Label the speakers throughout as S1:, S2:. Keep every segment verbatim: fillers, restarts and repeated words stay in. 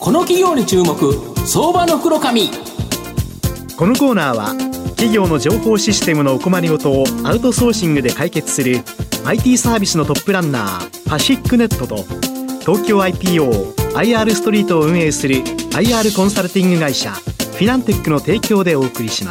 S1: この企業に注目、相場の袋紙。
S2: このコーナーは企業の情報システムのお困りごとをアウトソーシングで解決する アイティー サービスのトップランナーパシックネットと東京 アイピーオー アイアール ストリートを運営する アイアール コンサルティング会社フィナンテックの提供でお送りします。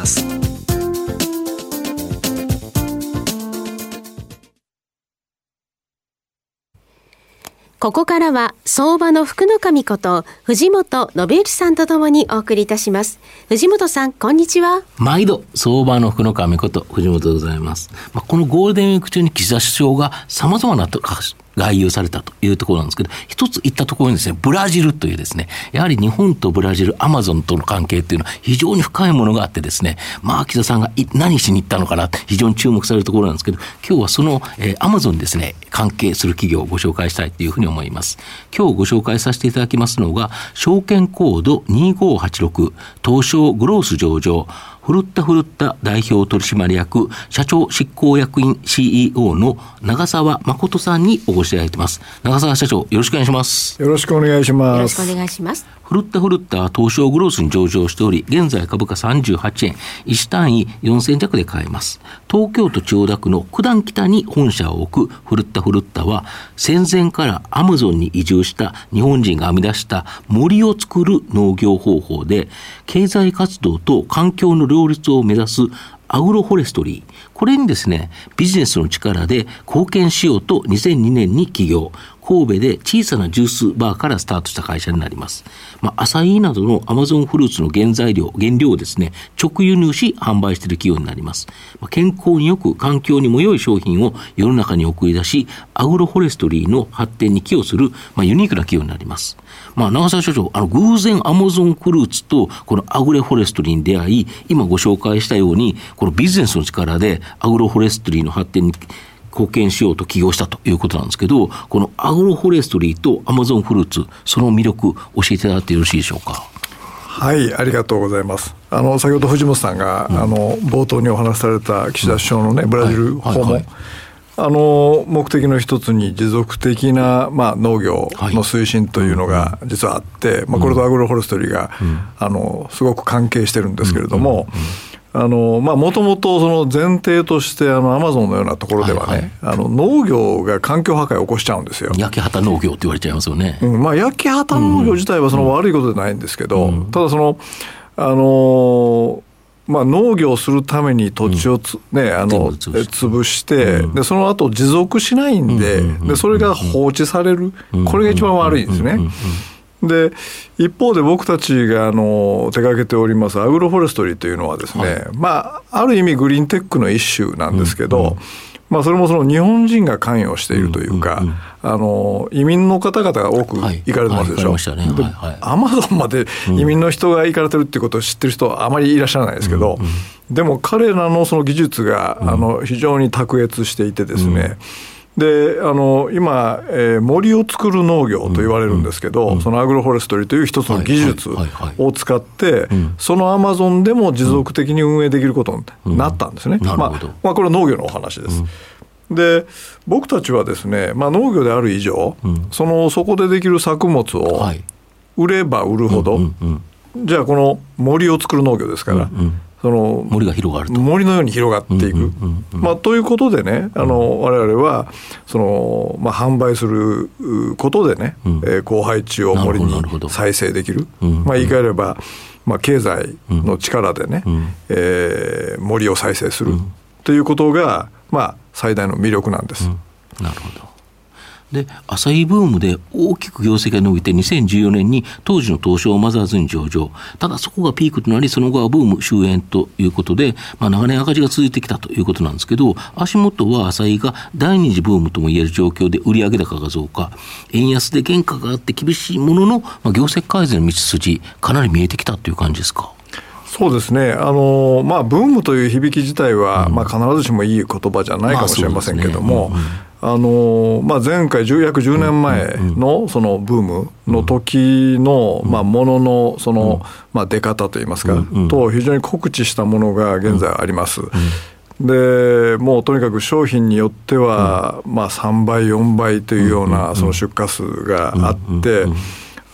S3: ここからは相場の福の神こと藤本信之さんとともにお送りいたします。藤本さん、こんにちは。
S4: 毎度相場の福の神こと藤本でございます。まあ、このゴールデンウィーク中に岸田首相が様々なと外遊されたというところなんですけど、一つ行ったところにですね、ブラジルというですね、やはり日本とブラジル、アマゾンとの関係っていうのは非常に深いものがあってですね、まあ岸田さんが何しに行ったのかな、非常に注目されるところなんですけど、今日はその、えー、アマゾンにですね、関係する企業をご紹介したいというふうに思います。今日ご紹介させていただきますのが、証券コードにごはちろく、東証グロース上場、ふるったふるった代表取締役社長執行役員 シーイーオー の長澤誠さんにお越しいただいています。長澤社長、よろしくお願いします。
S5: よろしくお願いします。
S3: よろしくお願いします。
S4: ふるったふるった東証グロースに上場しており、現在株価さんじゅうはちえん、いち単位よんせん弱で買えます。東京都千代田区の九段北に本社を置くふるったふるったは、戦前からアマゾンに移住した日本人が編み出した森を作る農業方法で、経済活動と環境の両立を目指すアグロフォレストリー、これにですね、ビジネスの力で貢献しようとにせんにねんに起業、神戸で小さなジュースバーからスタートした会社になります。まあ、アサイーなどのアマゾンフルーツの原材料、原料をですね、直輸入し販売している企業になります。まあ、健康によく環境にも良い商品を世の中に送り出し、アグロフォレストリーの発展に寄与する、まあ、ユニークな企業になります。まあ、長澤社長、あの偶然アマゾンフルーツとこのアグロフォレストリーに出会い、今ご紹介したようにこのビジネスの力でアグロフォレストリーの発展に貢献しようと起業したということなんですけど、このアグロフォレストリーとアマゾンフルーツ、その魅力教えていただいてよろしいでしょうか。
S5: はい、ありがとうございます。あの先ほど藤本さんが、うん、あの冒頭にお話しされた岸田首相のね、ブラジル訪問、はいはいはい、あの目的の一つに持続的な、まあ、農業の推進というのが実はあって、はい、まあ、これとアグロフォレストリーが、うん、あのすごく関係してるんですけれども、うんうんうん、あのまあ、もともとその前提としてあのアマゾンのようなところではね、はいはい、あの農業が環境破壊を起こしちゃうんですよ。
S4: 焼き畑農業って言われちゃいますよね。
S5: うん、まあ、焼き畑農業自体はその悪いことではないんですけど、うん、ただそのあのまあ、農業をするために土地をつ、うんね、あの潰して、うん、でその後持続しないんで、うん、でそれが放置される、うん、これが一番悪いんですね。うんうんうん、で一方で僕たちがあの手掛けておりますアグロフォレストリーというのはですね、はい、まあ、ある意味グリーンテックの一種なんですけど、うんうん、まあ、それもその日本人が関与しているというか、うんうんうん、あの移民の方々が多く行かれてますでしょ。アマゾンまで移民の人が行かれてるっていうことを知ってる人はあまりいらっしゃらないですけど、うんうん、でも彼らのその技術が、うん、あの非常に卓越していてですね、うん、であの今、えー、森を作る農業と言われるんですけど、うんうん、そのアグロフォレストリーという一つの技術を使って、はいはいはいはい、そのアマゾンでも持続的に運営できることになったんですね。うんうん、まあまあ、これは農業のお話です。うん、で僕たちはですね、まあ、農業である以上、うん、そのそこでできる作物を売れば売るほど、うんうんうん、じゃあこの森を作る農業ですから、うんうん、その
S4: 森が広がると、
S5: 森のように広がっていく、うんうんうんうん、まあ、ということでね、あの我々はその、まあ、販売することでね、うん、えー、荒廃地を森に再生できる、うんうん、まあ、言い換えれば、まあ、経済の力でね、うん、えー、森を再生する、うん、ということが、まあ、最大の魅力なんです。
S4: うん、なるほど。でアサヒブームで大きく業績が伸びてにせんじゅうよねんに当時の東証マザーズに上場。ただそこがピークとなり、その後はブーム終焉ということで、まあ、長年赤字が続いてきたということなんですけど、足元はアサヒが第二次ブームともいえる状況で売上高が増加、円安で原価があって厳しいものの、まあ、業績改善の道筋かなり見えてきたという感じですか。
S5: そうですね、あの、まあ、ブームという響き自体は、うん、まあ、必ずしもいい言葉じゃないかもしれませんけども、まあ、あのまあ、前回約じゅうねんまえのそのブームの時のまあもののそのまあ出方といいますかと非常に酷似したものが現在あります。でもうとにかく商品によってはまあさんばいよんばいというようなその出荷数があって、あ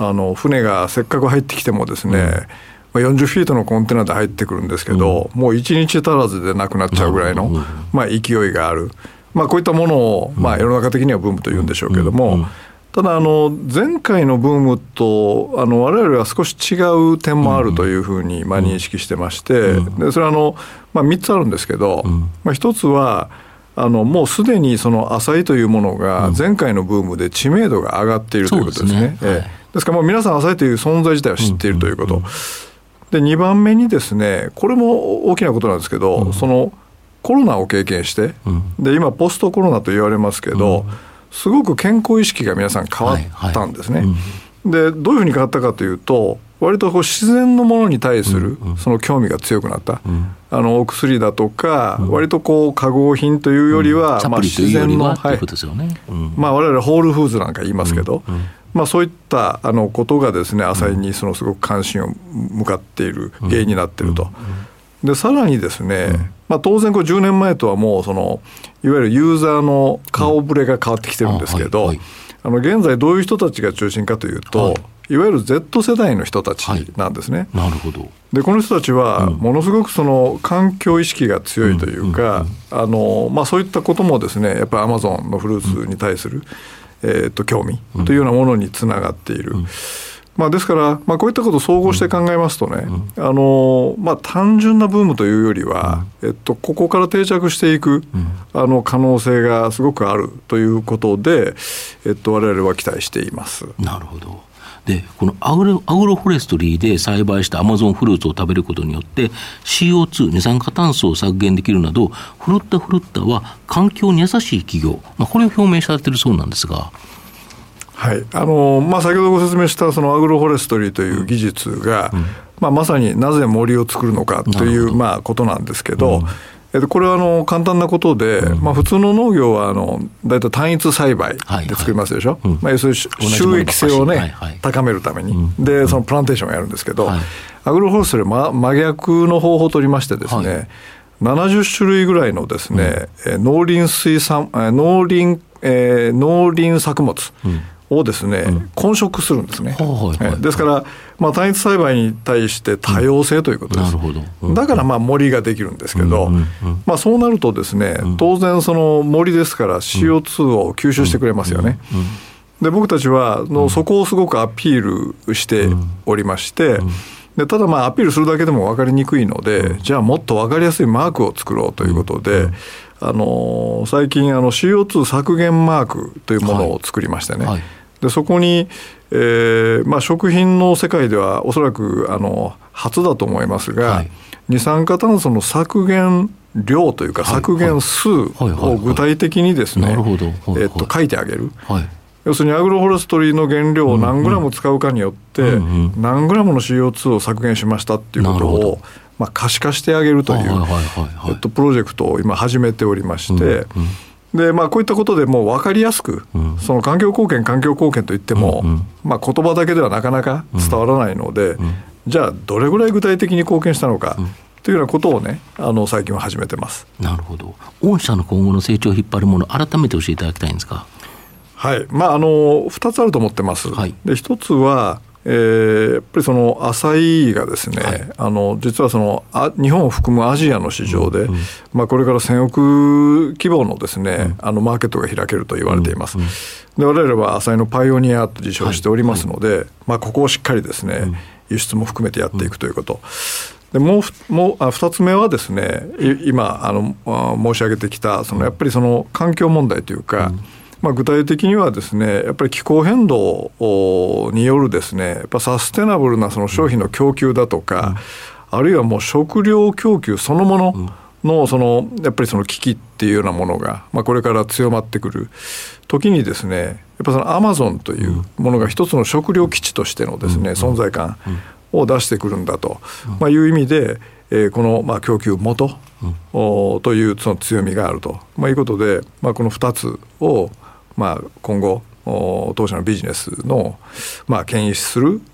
S5: あの船がせっかく入ってきてもですね、うん、よんじゅっフィートのコンテナで入ってくるんですけど、うん、もういちにち足らずでなくなっちゃうぐらいの、うんまあ、勢いがある、まあ、こういったものを、まあ、世の中的にはブームと言うんでしょうけども、うんうん、ただあの前回のブームとあの我々は少し違う点もあるというふうにまあ認識してまして、うん、でそれはあの、まあ、みっつあるんですけど、うんまあ、ひとつはあのもうすでにその浅井というものが前回のブームで知名度が上がっているということですね。ですね、はい、ですからもう皆さん浅井という存在自体は知っているということ、うんうんうん、でにばんめにですね、これも大きなことなんですけど、うん、そのコロナを経験して、うん、で今ポストコロナと言われますけど、うん、すごく健康意識が皆さん変わったんですね、はいはいうん、でどういうふうに変わったかというと、割とこう自然のものに対するその興味が強くなった、うん、あのお薬だとか、うん、割とこう化合品というよりは、
S4: うん、
S5: まあ、自然の、はい、まあ、我々ホールフーズなんか言いますけど、うんうんまあ、そういったあのことがですね、浅井にそのすごく関心を向かっている原因になっていると。でさらにですね、まあ、当然これじゅうねんまえとはもうそのいわゆるユーザーの顔ぶれが変わってきてるんですけど、あの現在どういう人たちが中心かというと、はい、いわゆる Z 世代の人たちなんですね、
S4: はい、なるほど。
S5: でこの人たちはものすごくその環境意識が強いというか、あのまあ、そういったこともですね、やっぱりアマゾンのフルーツに対する、えー、と興味というようなものにつながっている、うんまあ、ですから、まあ、こういったことを総合して考えますとね、うん、あのまあ、単純なブームというよりは、うんえっと、ここから定着していく、うん、あの可能性がすごくあるということで、えっと、我々は期待しています。
S4: なるほど。でこのアグロ、アグロフォレストリーで栽培したアマゾンフルーツを食べることによって シーオーツー 二酸化炭素を削減できるなど、フルッタフルッタは環境に優しい企業、まあ、これを表明されているそうなんですが、
S5: はいあのまあ、先ほどご説明したそのアグロフォレストリーという技術が、うんまあ、まさになぜ森を作るのかというまあことなんですけど、うんえっと、これはあの簡単なことで、うんまあ、普通の農業はあのだいたい単一栽培で作りますでしょ、はいはいまあ、要するに収益性をね、はいはい、高めるために、うん、でそのプランテーションをやるんですけど、はい、アグロフォレストリーは真逆の方法を取りましてですね、はい、ななじゅっしゅるいぐらいのですね、うん、農林水産農林、えー、農林作物、うんをですね、うん、混植するんですね、はいはいはい、ですから、まあ、単一栽培に対して多様性ということです、うん、なるほど、うん、だからまあ森ができるんですけど、うんうんうんまあ、そうなるとですね、うん、当然その森ですから シーオーツー を吸収してくれますよね、うんうんうん、で僕たちはのそこをすごくアピールしておりまして、うんうん、でただまあアピールするだけでも分かりにくいので、うん、じゃあもっと分かりやすいマークを作ろうということで、うんあの最近あの シーオーツー 削減マークというものを作りましてね、はいはいでそこに、えーまあ、食品の世界ではおそらくあの初だと思いますが、はい、二酸化炭素の削減量というか、はい、削減数を具体的にですね、えー、っと書いてあげる、はい、要するにアグロフォレストリーの原料を何グラム使うかによって、うんうん、何グラムの シーオーツー を削減しましたっていうことを、まあ、可視化してあげるという、えっと、プロジェクトを今始めておりまして、うんうんでまあ、こういったことでもう分かりやすく、うん、その環境貢献環境貢献といっても、うんうんまあ、言葉だけではなかなか伝わらないので、うんうん、じゃあどれぐらい具体的に貢献したのか、うん、というようなことをねあの最近は始めてます。
S4: なるほど。御社の今後の成長を引っ張るもの改めて教えていただきたいんですか。
S5: はいまあ、あのふたつあると思ってます、はい、でひとつはえー、やっぱりその浅井がですね、はい、あの実はそのあ日本を含むアジアの市場で、うんうんまあ、これからせんおく規模のですね、うん、あのマーケットが開けると言われています、うんうん、で我々は浅井のパイオニアと自称しておりますので、はいはいまあ、ここをしっかりですね、うん、輸出も含めてやっていくということ、でもう、もうあふたつめはですね今あのあ申し上げてきたそのやっぱりその環境問題というか、うんまあ、具体的にはですねやっぱり気候変動によるですねやっぱサステナブルなその商品の供給だとか、うん、あるいはもう食料供給そのもののそのやっぱりその危機っていうようなものが、まあ、これから強まってくる時にですねやっぱそのアマゾンというものが一つの食料基地としてのですね、うん、存在感を出してくるんだと、うんまあ、いう意味で、えー、このまあ供給元、うん、というその強みがあると、まあ、いうことで、まあ、このふたつをまあ、今後当社のビジネスの、まあ、牽引する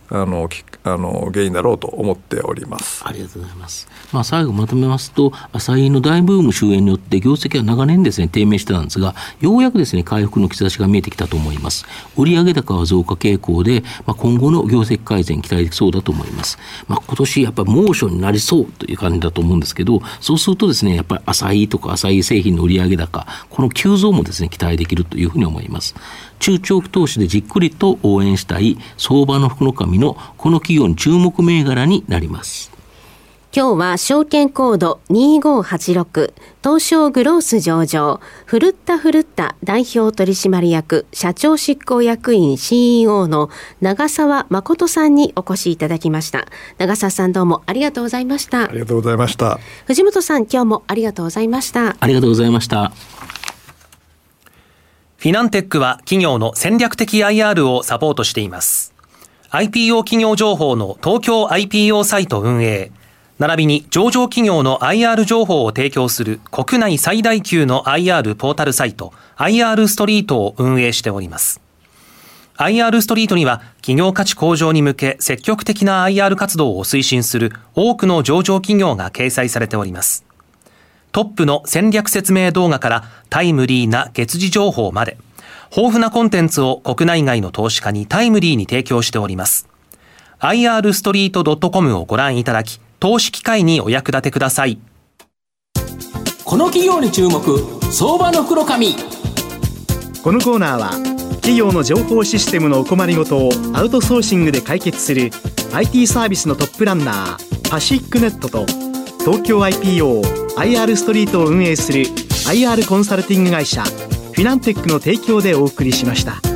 S5: あのあの原因だろうと思っております。
S4: ありがとうございます。まあ、最後まとめますと、アサイの大ブーム終焉によって業績は長年ですね低迷してたんですが、ようやくですね回復の兆しが見えてきたと思います。売上高は増加傾向で、まあ、今後の業績改善期待できそうだと思います。まあ、今年やっぱり猛暑になりそうという感じだと思うんですけど、そうするとですねやっぱりアサイとかアサイ製品の売上高、この急増もですね期待できるというふうに思います。中長期投資でじっくりと応援したい相場の福の神のこの企業に注目銘柄になります。
S3: 今日は証券コードにごはちろく東証グロース上場ふるったふるった代表取締役社長執行役員 シーイーオー の長澤誠さんにお越しいただきました。長澤さん、どうもありがとうございました。
S5: ありがとうございました。
S3: 藤本さん、今日もありがとうございました。
S4: ありがとうございました。
S6: フィナンテックは企業の戦略的 アイアール をサポートしています。アイピーオー 企業情報の東京 アイピーオー サイト運営、並びに上場企業の アイアール 情報を提供する国内最大級の アイアール ポータルサイト アイアール ストリートを運営しております。アイアール ストリートには企業価値向上に向け積極的な アイアール 活動を推進する多くの上場企業が掲載されております。トップの戦略説明動画からタイムリーな月次情報まで、豊富なコンテンツを国内外の投資家にタイムリーに提供しております。アイアールストリートドットコム をご覧いただき、投資機会にお役立てください。
S1: この企業に注目、相場の福の神。
S2: このコーナーは企業の情報システムのお困りごとをアウトソーシングで解決する アイティー サービスのトップランナーパシックネットと、東京 アイピーオー アイアール ストリートを運営する アイアール コンサルティング会社フィナンテックの提供でお送りしました。